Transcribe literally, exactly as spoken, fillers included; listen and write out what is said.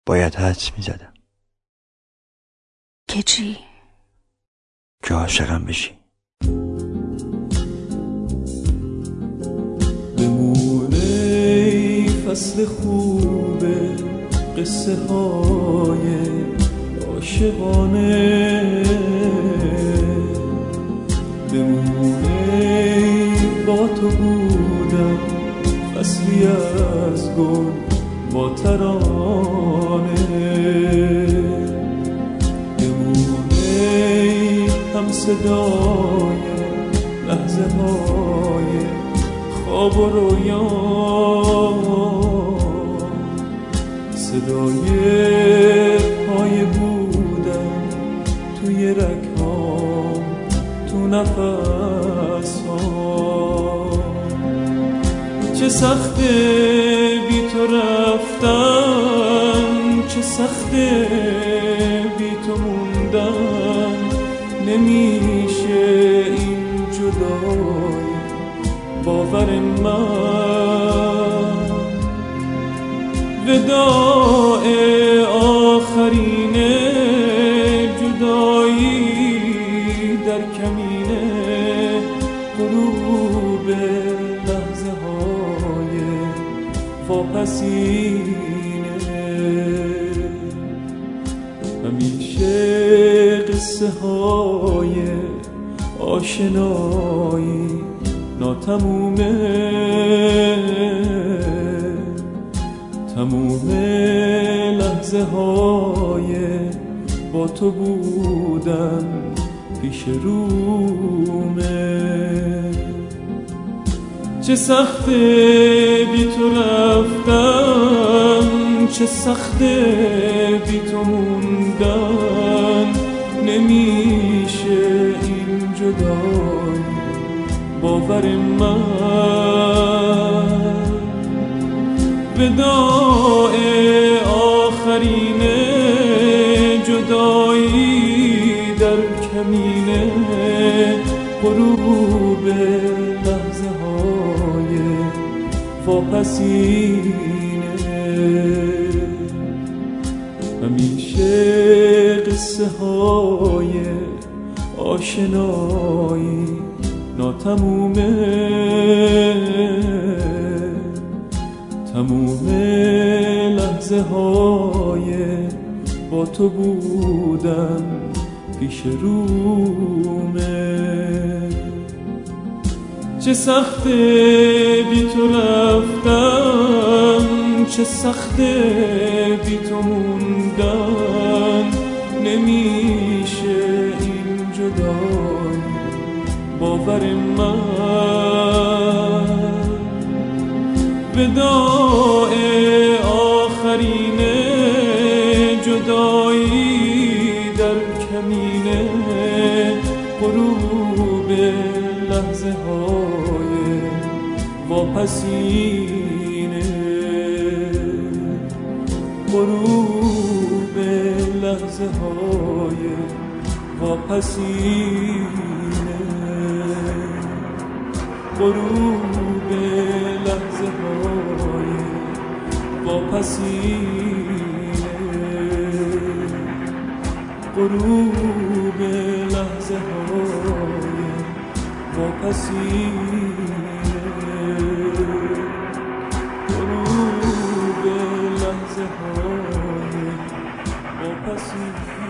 باید حدس میزدم که چی؟ که عاشقم بشی. بمونه فصل خوب قصه های عاشقانه، بمونه با تو بودم فصلی از گل با ترانه، بمونه هم صدای لحظه های خواب و رویا، صدای پای بودم توی رگهام، تو نفس ها. چه سخته بی تو رفتن، چه سخته بی تو موندن، نمیشه این جدایی باور من. وداع آخرین جدایی در کمینه، غروب لحظه های واپسینه، همیشه قصه های آشنایی ناتمومه، تموم لحظه های با تو بودن پیش رومه. چه سخته بی تو رفتن، چه سخته بی تو موندن، نمیشه این جدایی باور من. وداع آخرین جدایی در کمینه، غروب لحظه های واپسینه، همیشه قصه های آشنایی ناتمومه، تموم لحظه های با تو بودن پیش رومه. چه سخته بی تو رفتن، چه سخته بی تو موندن، نمیشه این جدایی باور من. وداع آخرین جدایی در کمینه، غروب لحظه های واپسینه، غروب لحظه های واپسینه، غروب لحظه های واپسینه، غروب لحظه های واپسینه، غروب لحظه های واپسینه.